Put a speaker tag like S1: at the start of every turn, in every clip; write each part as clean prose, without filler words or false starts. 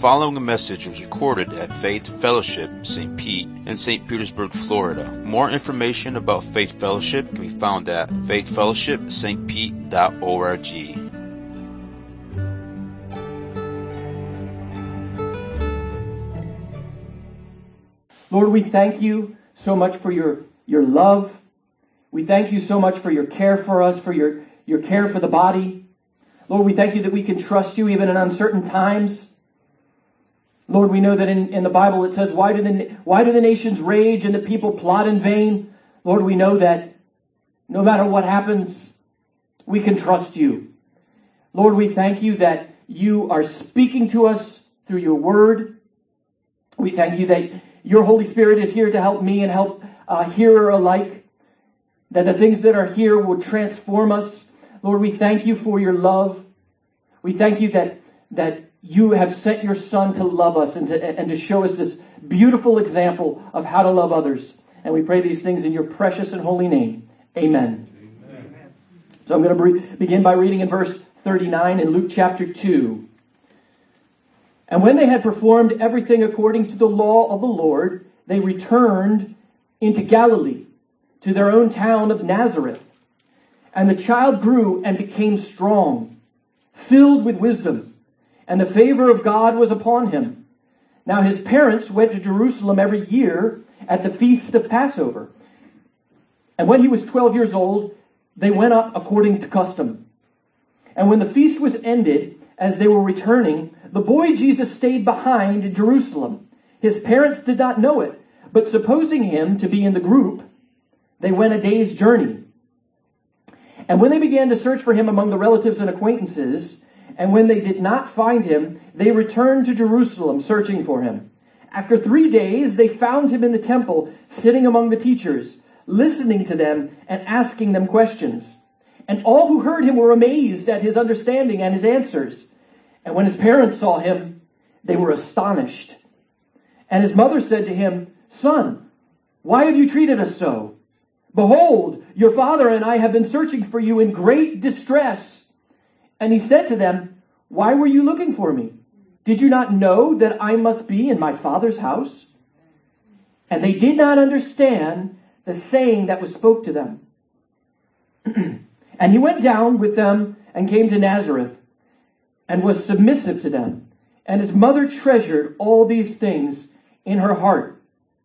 S1: following message was recorded at Faith Fellowship St. Pete in St. Petersburg, Florida. More information about Faith Fellowship can be found at faithfellowshipstpete.org.
S2: Lord, we thank you so much for your love. We thank you so much for your care for us, for your care for the body. Lord, we thank you that we can trust you even in uncertain times. Lord, we know that in the Bible it says, why do the nations rage and the people plot in vain? Lord, we know that no matter what happens, we can trust you. Lord, we thank you that you are speaking to us through your word. We thank you that your Holy Spirit is here to help me and help hearer alike, that the things that are here will transform us. Lord, we thank you for your love. We thank you that you have sent your Son to love us and to show us this beautiful example of how to love others. And we pray these things in your precious and holy name. Amen. Amen. So I'm going to begin by reading in verse 39 in Luke chapter 2. And when they had performed everything according to the law of the Lord, they returned into Galilee, to their own town of Nazareth. And the child grew and became strong, filled with wisdom, and the favor of God was upon him. Now his parents went to Jerusalem every year at the feast of Passover. And when he was 12 years old, they went up according to custom. And when the feast was ended, as they were returning, the boy Jesus stayed behind in Jerusalem. His parents did not know it, but supposing him to be in the group, they went a day's journey. And when they began to search for him among the relatives and acquaintances, and when they did not find him, they returned to Jerusalem searching for him. After 3 days, they found him in the temple, sitting among the teachers, listening to them and asking them questions. And all who heard him were amazed at his understanding and his answers. And when his parents saw him, they were astonished. And his mother said to him, "Son, why have you treated us so? Behold, your father and I have been searching for you in great distress." And he said to them, "Why were you looking for me? Did you not know that I must be in my Father's house?" And they did not understand the saying that was spoke to them. And he went down with them and came to Nazareth and was submissive to them. And his mother treasured all these things in her heart.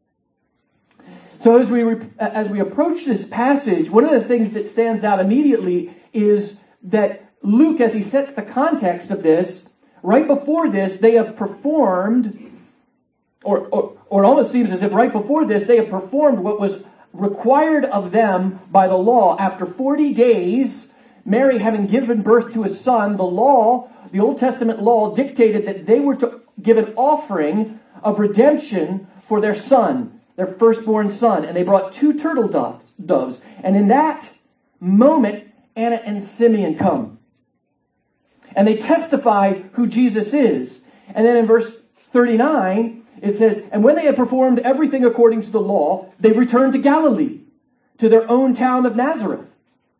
S2: So as we approach this passage, one of the things that stands out immediately is that Luke, as he sets the context of this, right before this, they have performed, or it almost seems as if right before this, they have performed what was required of them by the law. After 40 days, Mary having given birth to a son, the Old Testament law dictated that they were to give an offering of redemption for their son, their firstborn son. And they brought 2 turtle doves. And in that moment, Anna and Simeon come. And they testify who Jesus is. And then in verse 39, it says, "And when they had performed everything according to the law, they returned to Galilee, to their own town of Nazareth."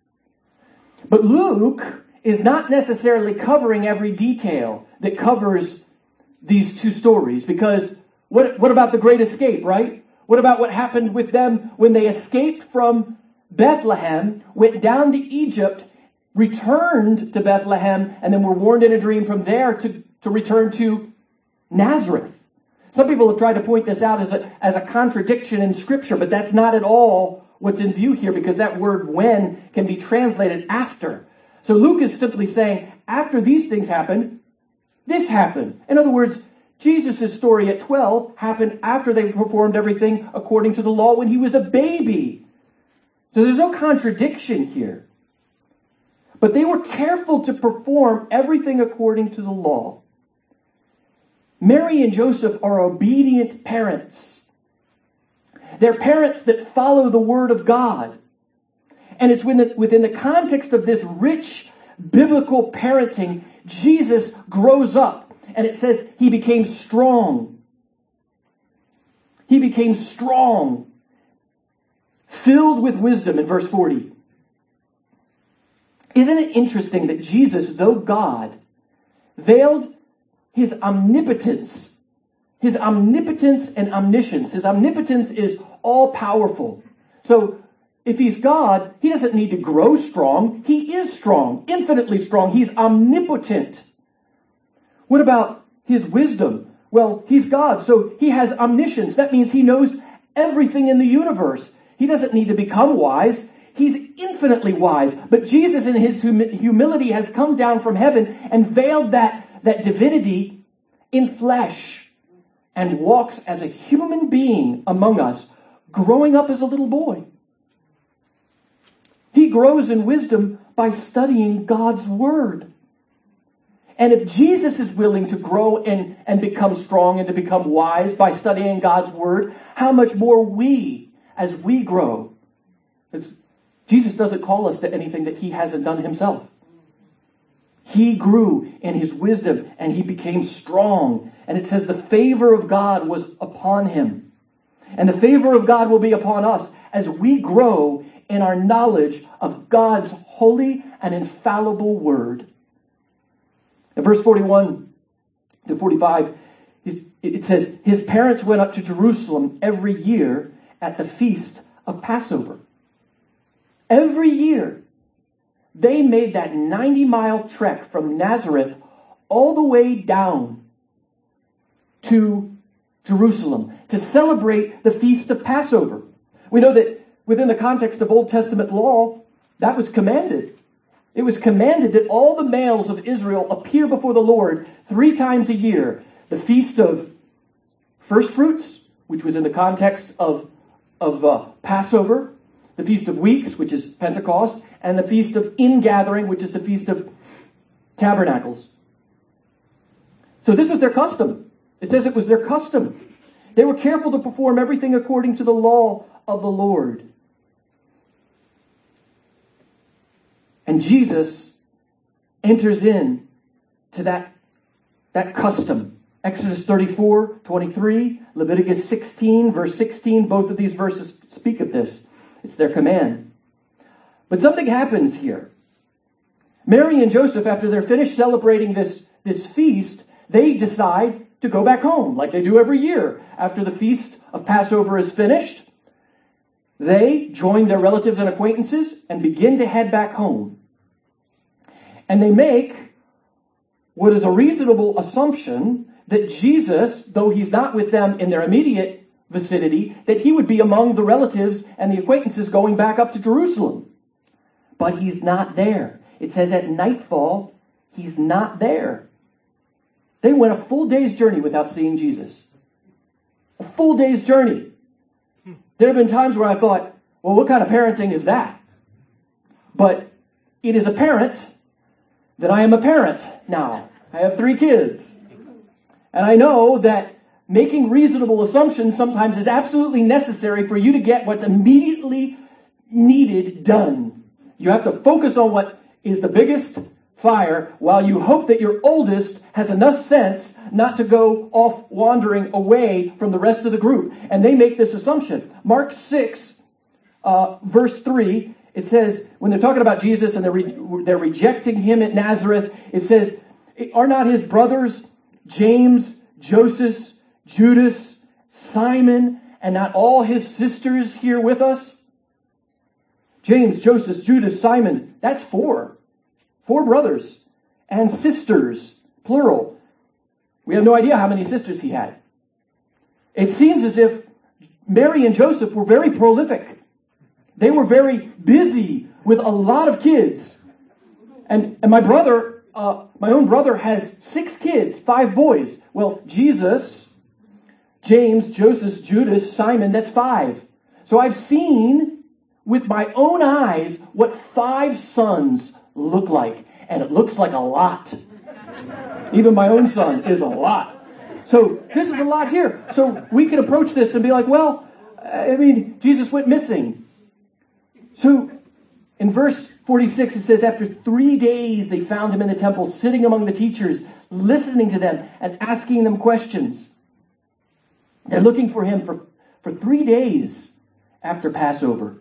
S2: But Luke is not necessarily covering every detail that covers these 2 stories. Because what about the great escape, right? What about what happened with them when they escaped from Bethlehem, went down to Egypt, returned to Bethlehem, and then were warned in a dream from there to return to Nazareth? Some people have tried to point this out as a contradiction in Scripture, but that's not at all what's in view here, because that word "when" can be translated after. So Luke is simply saying, after these things happened, this happened. In other words, Jesus' story at 12 happened after they performed everything according to the law when he was a baby. So there's no contradiction here. But they were careful to perform everything according to the law. Mary and Joseph are obedient parents. They're parents that follow the Word of God. And it's within the context of this rich biblical parenting, Jesus grows up. And it says he became strong. He became strong, filled with wisdom in verse 40. Isn't it interesting that Jesus, though God, veiled his omnipotence. His omnipotence and omniscience. His omnipotence is all powerful. So if he's God, he doesn't need to grow strong. He is strong, infinitely strong. He's omnipotent. What about his wisdom? Well, he's God, so he has omniscience. That means he knows everything in the universe. He doesn't need to become wise. He's infinitely wise. But Jesus in his humility has come down from heaven and veiled that divinity in flesh and walks as a human being among us, growing up as a little boy. He grows in wisdom by studying God's word. And if Jesus is willing to grow and become strong and to become wise by studying God's word, how much more we, as we grow? Because Jesus doesn't call us to anything that he hasn't done himself. He grew in his wisdom and he became strong. And it says the favor of God was upon him. And the favor of God will be upon us as we grow in our knowledge of God's holy and infallible word. In verse 41 to 45, it says, his parents went up to Jerusalem every year at the feast of Passover. Every year, they made that 90-mile trek from Nazareth all the way down to Jerusalem to celebrate the feast of Passover. We know that within the context of Old Testament law, that was commanded. It was commanded that all the males of Israel appear before the Lord 3 times a year. The feast of first fruits, which was in the context of Passover, the Feast of Weeks, which is Pentecost, and the Feast of Ingathering, which is the Feast of Tabernacles. So this was their custom. It says it was their custom. They were careful to perform everything according to the law of the Lord. And Jesus enters in to that custom. Exodus 34:23, Leviticus 16, verse 16, both of these verses speak of this. It's their command. But something happens here. Mary and Joseph, after they're finished celebrating this feast, they decide to go back home, like they do every year. After the feast of Passover is finished, they join their relatives and acquaintances and begin to head back home. And they make what is a reasonable assumption that Jesus, though he's not with them in their immediate vicinity, that he would be among the relatives and the acquaintances going back up to Jerusalem. But he's not there. It says at nightfall, he's not there. They went a full day's journey without seeing Jesus. A full day's journey. There have been times where I thought, well, what kind of parenting is that? But it is apparent that I am a parent now. I have 3 kids. And I know that making reasonable assumptions sometimes is absolutely necessary for you to get what's immediately needed done. You have to focus on what is the biggest fire while you hope that your oldest has enough sense not to go off wandering away from the rest of the group. And they make this assumption. Mark 6, verse 3, it says, when they're talking about Jesus and they're rejecting him at Nazareth, it says, are not his brothers James, Joseph, Judas, Simon, and not all his sisters here with us? James, Joseph, Judas, Simon, that's 4. 4 brothers and sisters, plural. We have no idea how many sisters he had. It seems as if Mary and Joseph were very prolific. They were very busy with a lot of kids. And my brother, my own brother has 6 kids, 5 boys. Well, Jesus, James, Joseph, Judas, Simon, that's 5. So I've seen with my own eyes what 5 sons look like. And it looks like a lot. Even my own son is a lot. So this is a lot here. So we can approach this and be like, well, Jesus went missing. So in verse 46, it says, after 3 days, they found him in the temple, sitting among the teachers, listening to them and asking them questions. They're looking for him for 3 days after Passover.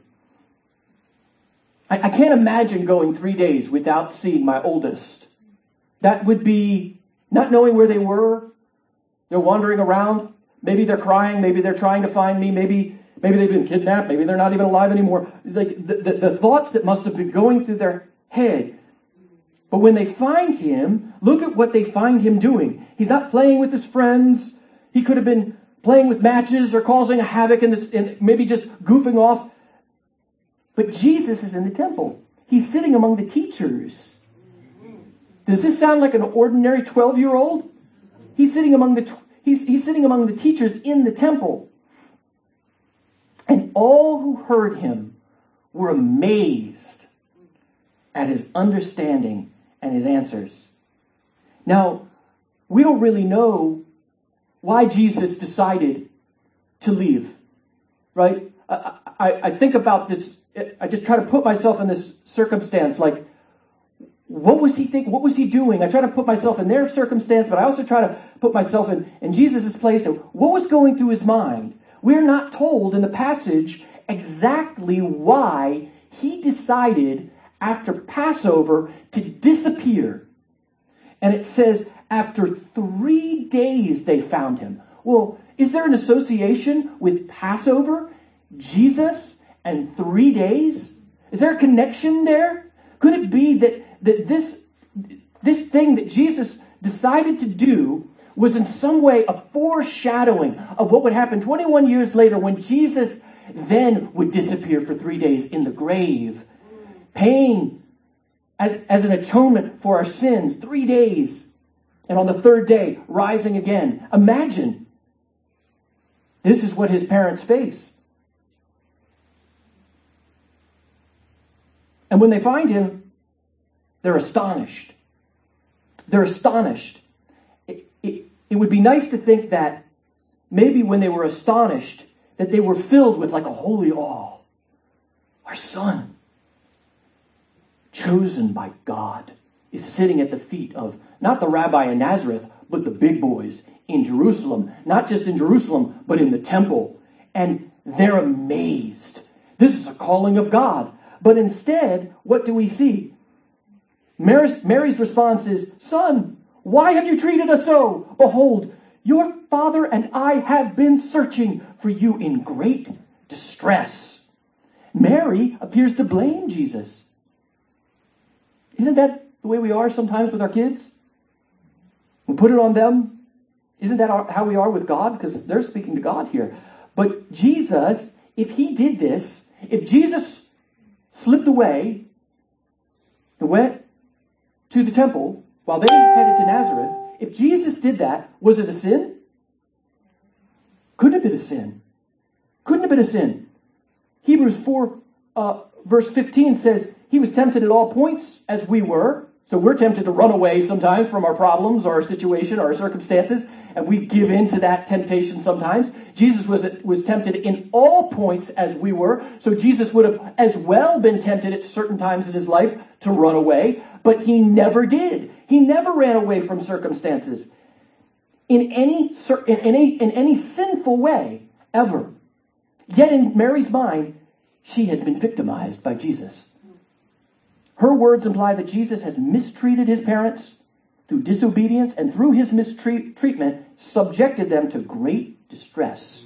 S2: I can't imagine going 3 days without seeing my oldest. That would be not knowing where they were. They're wandering around. Maybe they're crying. Maybe they're trying to find me. Maybe they've been kidnapped. Maybe they're not even alive anymore. Like the thoughts that must have been going through their head. But when they find him, look at what they find him doing. He's not playing with his friends. He could have been playing with matches or causing a havoc and maybe just goofing off. But Jesus is in the temple. He's sitting among the teachers. Does this sound like an ordinary 12-year-old? He's sitting among the teachers in the temple. And all who heard him were amazed at his understanding and his answers. Now, we don't really know why Jesus decided to leave, right? I think about this. I just try to put myself in this circumstance. Like, what was he thinking? What was he doing? I try to put myself in their circumstance, but I also try to put myself in Jesus' place. And what was going through his mind? We're not told in the passage exactly why he decided after Passover to disappear. And it says, after 3 days they found him. Well, is there an association with Passover, Jesus, and 3 days? Is there a connection there? Could it be that this thing that Jesus decided to do was in some way a foreshadowing of what would happen 21 years later when Jesus then would disappear for 3 days in the grave, paying as an atonement for our sins, 3 days, and on the third day rising again. Imagine this is what his parents face. And when they find him, they're astonished. They're astonished. It would be nice to think that maybe when they were astonished, that they were filled with like a holy awe. Our son, chosen by God, is sitting at the feet of not the rabbi in Nazareth, but the big boys in Jerusalem. Not just in Jerusalem, but in the temple. And they're amazed. This is a calling of God. But instead, what do we see? Mary's response is, Son, why have you treated us so? Behold, your father and I have been searching for you in great distress. Mary appears to blame Jesus. Isn't that the way we are sometimes with our kids? We put it on them. Isn't that how we are with God? Because they're speaking to God here. But Jesus, if he did this, if Jesus slipped away and went to the temple while they headed to Nazareth, if Jesus did that, was it a sin? Couldn't have been a sin. Couldn't have been a sin. Hebrews 4 verse 15 says, he was tempted at all points as we were. So we're tempted to run away sometimes from our problems or our situation or our circumstances, and we give in to that temptation sometimes. Jesus was tempted in all points as we were. So Jesus would have as well been tempted at certain times in his life to run away, but he never did. He never ran away from circumstances in any sinful way ever. Yet in Mary's mind, she has been victimized by Jesus. Her words imply that Jesus has mistreated his parents through disobedience, and through his mistreatment subjected them to great distress.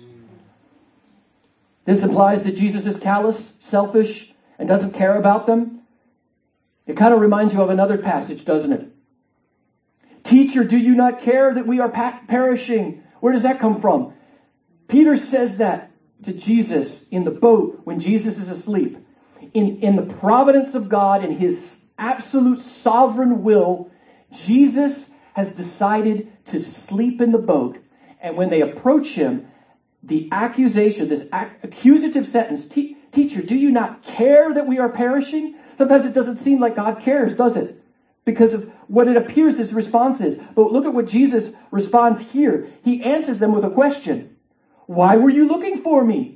S2: This implies that Jesus is callous, selfish, and doesn't care about them. It kind of reminds you of another passage, doesn't it? Teacher, do you not care that we are perishing? Where does that come from? Peter says that to Jesus in the boat when Jesus is asleep. In the providence of God, in his absolute sovereign will, Jesus has decided to sleep in the boat. And when they approach him, the accusation, this accusative sentence, teacher, do you not care that we are perishing? Sometimes it doesn't seem like God cares, does it? Because of what it appears his response is. But look at what Jesus responds here. He answers them with a question. Why were you looking for me?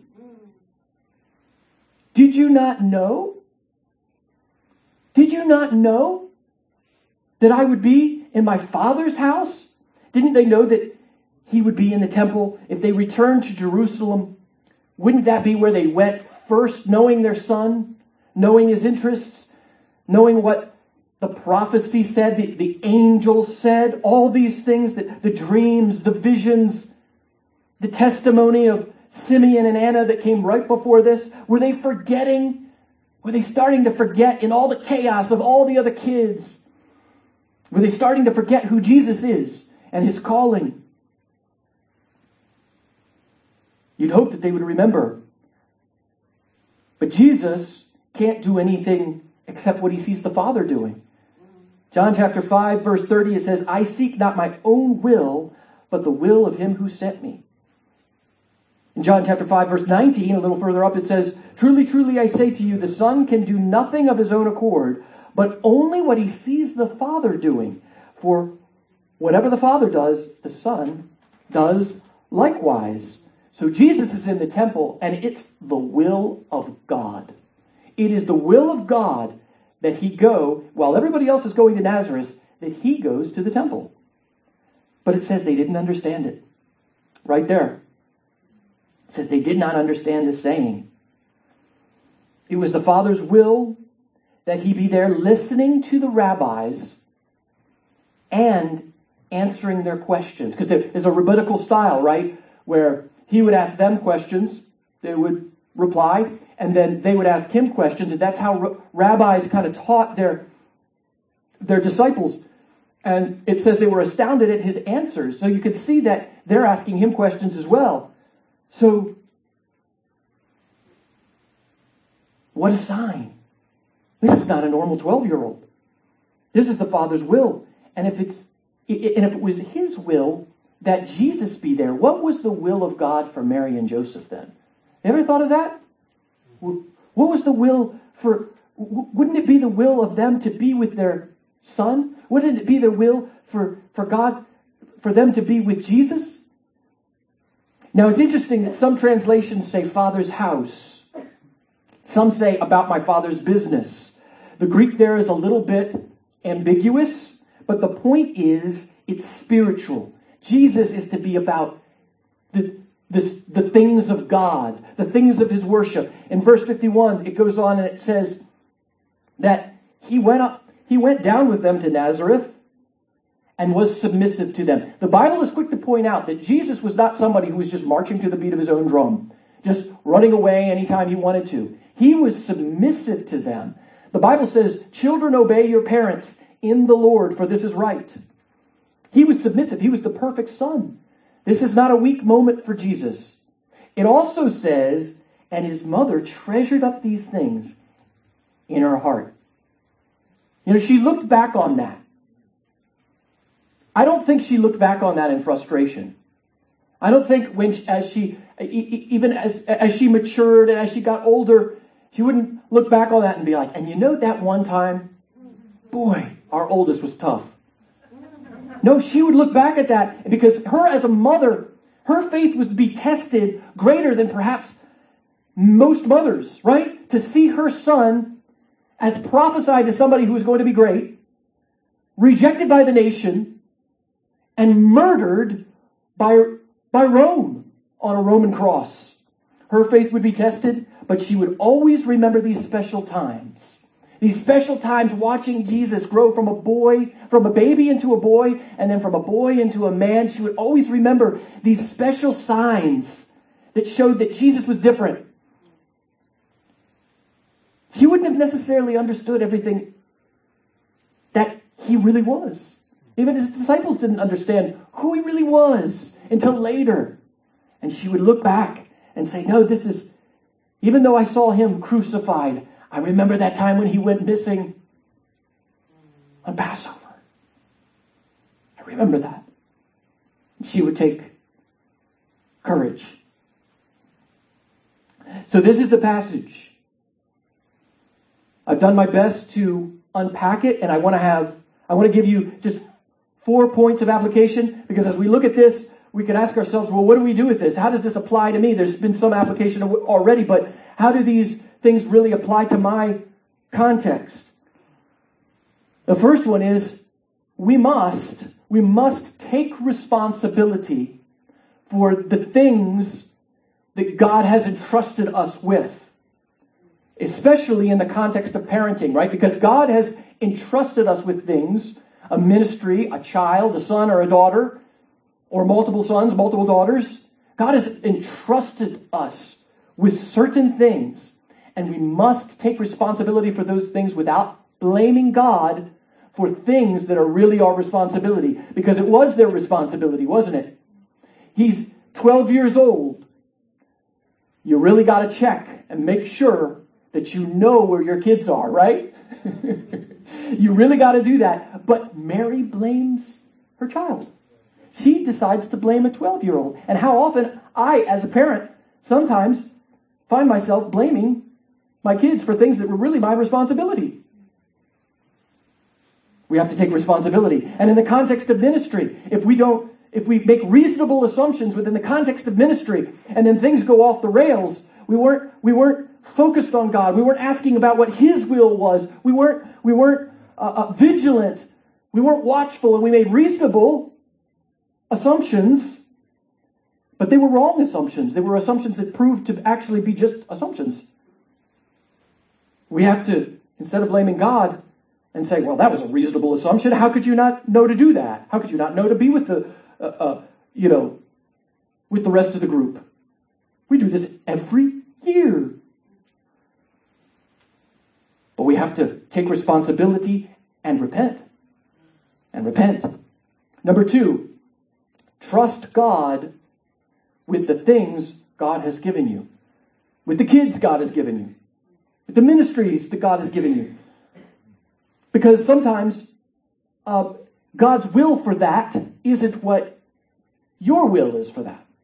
S2: Did you not know? Did you not know that I would be in my Father's house? Didn't they know that he would be in the temple? If they returned to Jerusalem, wouldn't that be where they went first, knowing their son, knowing his interests, knowing what the prophecy said, the angels said, all these things, the dreams, the visions, the testimony of Simeon and Anna that came right before this, were they forgetting? Were they starting to forget in all the chaos of all the other kids? Were they starting to forget who Jesus is and his calling? You'd hope that they would remember. But Jesus can't do anything except what he sees the Father doing. John chapter 5, verse 30, it says, I seek not my own will, but the will of him who sent me. In John chapter 5, verse 19, a little further up, it says, Truly, truly, I say to you, the Son can do nothing of his own accord, but only what he sees the Father doing. For whatever the Father does, the Son does likewise. So Jesus is in the temple, and it's the will of God. It is the will of God that he go, while everybody else is going to Nazareth, that he goes to the temple. But it says they didn't understand it. Right there. It says they did not understand the saying. It was the Father's will that he be there listening to the rabbis and answering their questions. Because there's a rabbinical style, right? Where he would ask them questions, they would reply, and then they would ask him questions. And that's how rabbis kind of taught their disciples. And it says they were astounded at his answers. So you could see that they're asking him questions as well. So, what a sign. This is not a normal 12-year-old. This is the Father's will. And if it was his will that Jesus be there, what was the will of God for Mary and Joseph then? Ever thought of that? What was the will for, wouldn't it be the will of them to be with their son? Wouldn't it be their will for God, for them to be with Jesus? Now it's interesting that some translations say Father's house. Some say about my Father's business. The Greek there is a little bit ambiguous, but the point is it's spiritual. Jesus is to be about the things of God, the things of his worship. In verse 51, it goes on and it says that he went down with them to Nazareth and was submissive to them. The Bible is quick to point out that Jesus was not somebody who was just marching to the beat of his own drum, just running away anytime he wanted to. He was submissive to them. The Bible says, children, obey your parents in the Lord, for this is right. He was submissive. He was the perfect son. This is not a weak moment for Jesus. It also says, and his mother treasured up these things in her heart. She looked back on that. I don't think she looked back on that in frustration. I don't think as she matured and as she got older, she wouldn't look back on that and be like, and that one time, boy, our oldest was tough. No, she would look back at that because her as a mother, her faith would be tested greater than perhaps most mothers, right? To see her son as prophesied to somebody who was going to be great, rejected by the nation, and murdered by Rome on a Roman cross. Her faith would be tested, but she would always remember these special times. These special times watching Jesus grow from a baby into a boy, and then from a boy into a man. She would always remember these special signs that showed that Jesus was different. She wouldn't have necessarily understood everything that he really was. Even his disciples didn't understand who he really was until later. And she would look back and say, no, this is, even though I saw him crucified, I remember that time when he went missing on Passover. I remember that. She would take courage. So this is the passage. I've done my best to unpack it, and I want to give you just 4 points of application, because as we look at this, we can ask ourselves, well, what do we do with this? How does this apply to me? There's been some application already, but how do these things really apply to my context? The first one is we must take responsibility for the things that God has entrusted us with, especially in the context of parenting, right? Because God has entrusted us with things, a ministry, a child, a son or a daughter, or multiple sons, multiple daughters. God has entrusted us with certain things, and we must take responsibility for those things without blaming God for things that are really our responsibility, because it was their responsibility, wasn't it? He's 12 years old. You really got to check and make sure that you know where your kids are, right? You really got to do that. But Mary blames her child. She decides to blame a 12-year-old. And how often I, as a parent, sometimes find myself blaming my kids for things that were really my responsibility. We have to take responsibility. And in the context of ministry, if we make reasonable assumptions within the context of ministry, and then things go off the rails, we weren't focused on God. We weren't asking about what His will was. We weren't vigilant. We weren't watchful, and we made reasonable assumptions, but they were wrong assumptions. They were assumptions that proved to actually be just assumptions. We have to, instead of blaming God and saying, well, that was a reasonable assumption, how could you not know to do that? How could you not know to be with the rest of the group? We do this every year. But we have to take responsibility and repent. And repent. Number 2, trust God with the things God has given you. With the kids God has given you. With the ministries that God has given you. Because sometimes God's will for that isn't what your will is for that.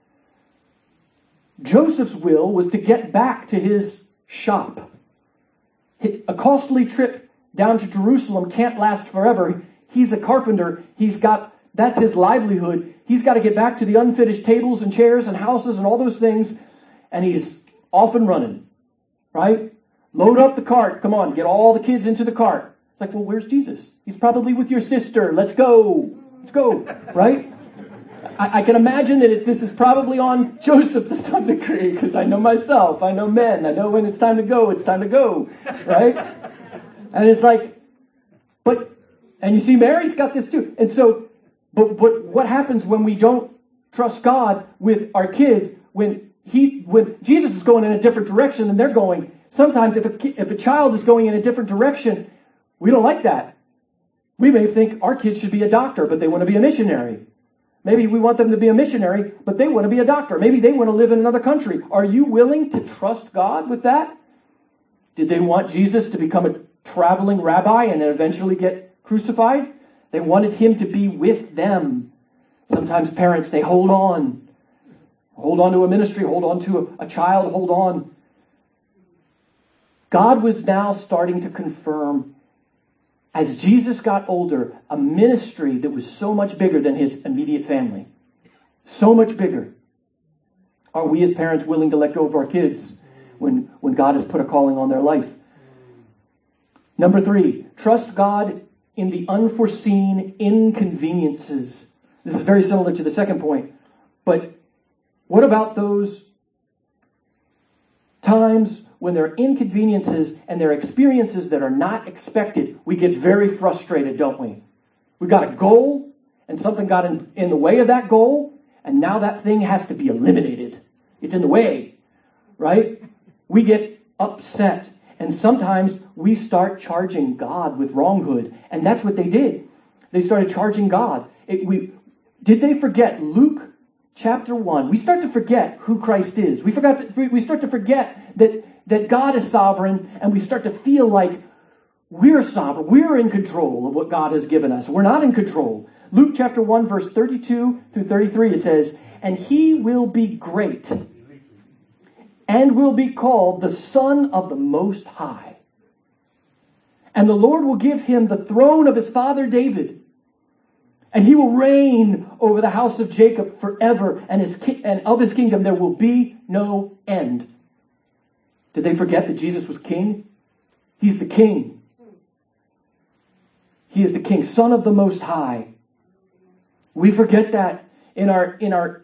S2: Joseph's will was to get back to his shop. A costly trip down to Jerusalem can't last forever. He's a carpenter. That's his livelihood. He's got to get back to the unfinished tables and chairs and houses and all those things. And he's off and running. Right? Load up the cart. Come on, get all the kids into the cart. It's like, well, where's Jesus? He's probably with your sister. Let's go. Let's go. Right? I can imagine that this is probably on Joseph to some degree, because I know myself. I know men. I know when it's time to go, it's time to go. Right? And it's like, and you see Mary's got this too. And so, but what happens when we don't trust God with our kids, when Jesus is going in a different direction than they're going? Sometimes if a child is going in a different direction, we don't like that. We may think our kids should be a doctor, but they want to be a missionary. Maybe we want them to be a missionary, but they want to be a doctor. Maybe they want to live in another country. Are you willing to trust God with that? Did they want Jesus to become a traveling rabbi and then eventually get crucified? They wanted him to be with them. Sometimes parents, they hold on to a ministry, hold on to a child, hold on. God was now starting to confirm, as Jesus got older, a ministry that was so much bigger than his immediate family. So much bigger. Are we as parents willing to let go of our kids when God has put a calling on their life? Number 3, trust God in the unforeseen inconveniences. This is very similar to the second point. But what about those times when there are inconveniences and there are experiences that are not expected? We get very frustrated, don't we? We got a goal and something got in the way of that goal, and now that thing has to be eliminated. It's in the way, right? We get upset, and sometimes we start charging God with wronghood, and that's what they did. They started charging God. Did they forget Luke chapter 1? We start to forget who Christ is. We start to forget that God is sovereign, and we start to feel like we're sovereign. We're in control of what God has given us. We're not in control. Luke chapter 1, verse 32 through 33, it says, "And he will be great and will be called the Son of the Most High. And the Lord will give him the throne of his father David. And he will reign over the house of Jacob forever, and of his kingdom there will be no end." Did they forget that Jesus was king? He's the king. He is the king, Son of the Most High. We forget that in our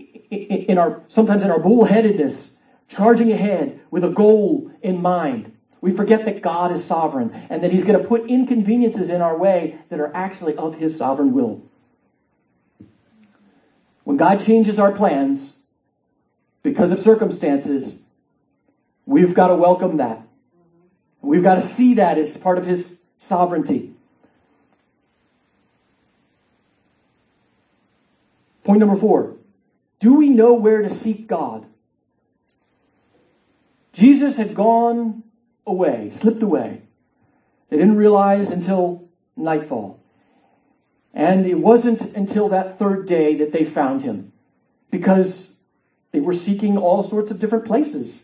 S2: sometimes in our bullheadedness, charging ahead with a goal in mind. We forget that God is sovereign and that he's going to put inconveniences in our way that are actually of his sovereign will. When God changes our plans because of circumstances, we've got to welcome that. We've got to see that as part of his sovereignty. Point number 4. Do we know where to seek God? Jesus had gone away, slipped away. They didn't realize until nightfall. And it wasn't until that third day that they found him, because they were seeking all sorts of different places.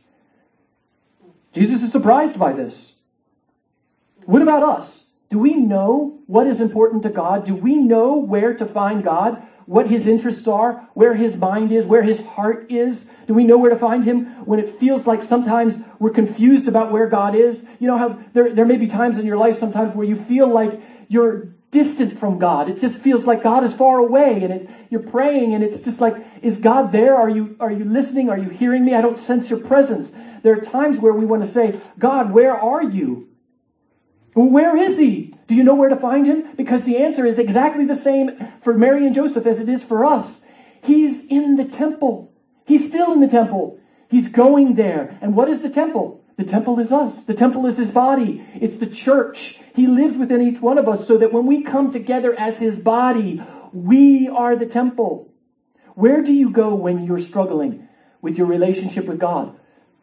S2: Jesus is surprised by this. What about us? Do we know what is important to God? Do we know where to find God? What his interests are? Where his mind is? Where his heart is? Do we know where to find him when it feels like sometimes we're confused about where God is? You know how there may be times in your life sometimes where you feel like you're distant from God. It just feels like God is far away, and you're praying and it's just like, is God there? Are you listening? Are you hearing me? I don't sense your presence. There are times where we want to say, God, where are you? Where is he? Do you know where to find him? Because the answer is exactly the same for Mary and Joseph as it is for us. He's in the temple. He's still in the temple. He's going there. And what is the temple? The temple is us. The temple is his body. It's the church. He lives within each one of us so that when we come together as his body, we are the temple. Where do you go when you're struggling with your relationship with God?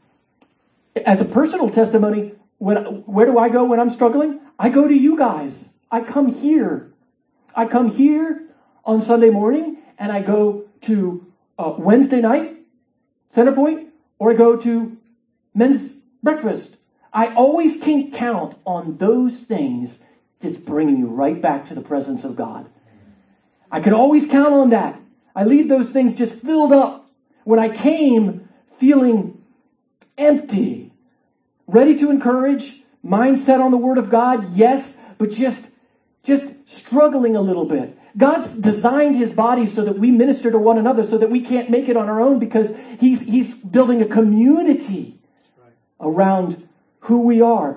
S2: As a personal testimony, where do I go when I'm struggling? I go to you guys. I come here. I come here on Sunday morning, and I go to Wednesday night, Centerpoint, or I go to men's breakfast. I always can count on those things just bringing you right back to the presence of God. I can always count on that. I leave those things just filled up. When I came feeling empty, ready to encourage, mindset on the Word of God, yes, but just struggling a little bit. God's designed his body so that we minister to one another, so that we can't make it on our own, because he's building a community around who we are.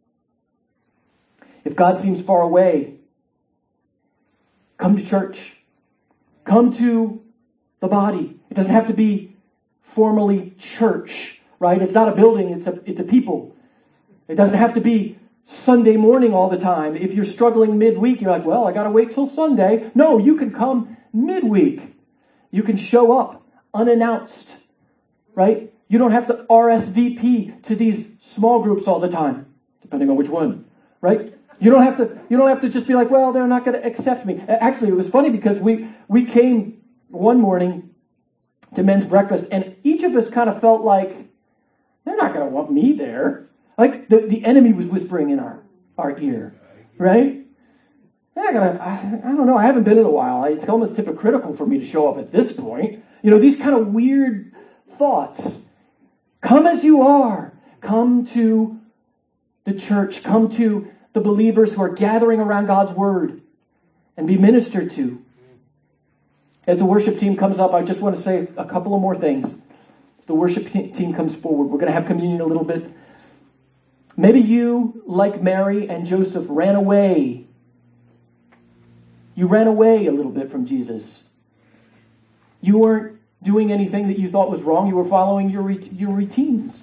S2: If God seems far away, come to church. Come to the body. It doesn't have to be formally church, right? It's not a building, it's a people. It doesn't have to be Sunday morning all the time. If you're struggling midweek, you're like, well, I got to wait till Sunday. No, you can come midweek. You can show up unannounced, right? You don't have to RSVP to these small groups all the time, depending on which one, right? You don't have to just be like, well, they're not going to accept me. Actually, it was funny because we came one morning to men's breakfast, and each of us kind of felt like they're not going to want me there. Like the enemy was whispering in our ear, right? I don't know. I haven't been in a while. It's almost hypocritical for me to show up at this point. You know, these kind of weird thoughts. Come as you are. Come to the church. Come to the believers who are gathering around God's word and be ministered to. As the worship team comes up, I just want to say a couple of more things. As the worship team comes forward, we're going to have communion a little bit. Maybe you, like Mary and Joseph, ran away. You ran away a little bit from Jesus. You weren't doing anything that you thought was wrong. You were following your routines.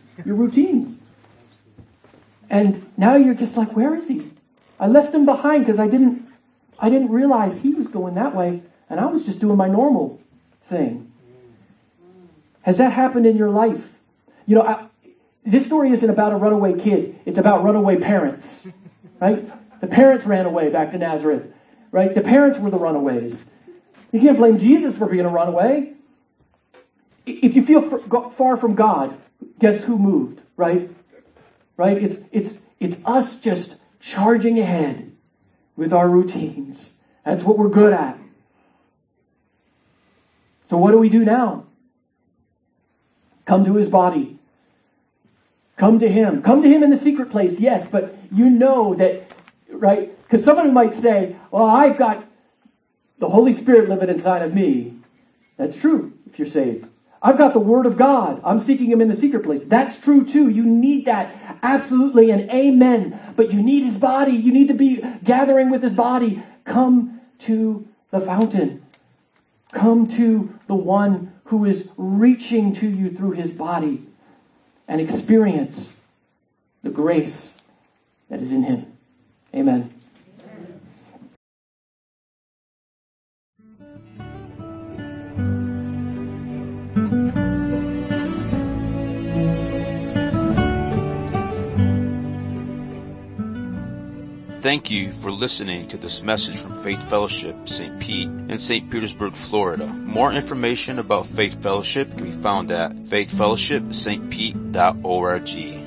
S2: And now you're just like, where is he? I left him behind because I didn't realize he was going that way, and I was just doing my normal thing. Has that happened in your life? You know, this story isn't about a runaway kid. It's about runaway parents, right? The parents ran away back to Nazareth, right? The parents were the runaways. You can't blame Jesus for being a runaway. If you feel far from God, guess who moved, right? Right? It's us just charging ahead with our routines. That's what we're good at. So what do we do now? Come to his body. Come to him. Come to him in the secret place, yes, but you know that, right? Because somebody might say, well, I've got the Holy Spirit living inside of me. That's true if you're saved. I've got the Word of God. I'm seeking Him in the secret place. That's true too. You need that. Absolutely and amen. But you need His body. You need to be gathering with His body. Come to the fountain. Come to the one who is reaching to you through His body and experience the grace that is in Him. Amen.
S1: Thank you for listening to this message from Faith Fellowship St. Pete in St. Petersburg, Florida. More information about Faith Fellowship can be found at faithfellowshipstpete.org.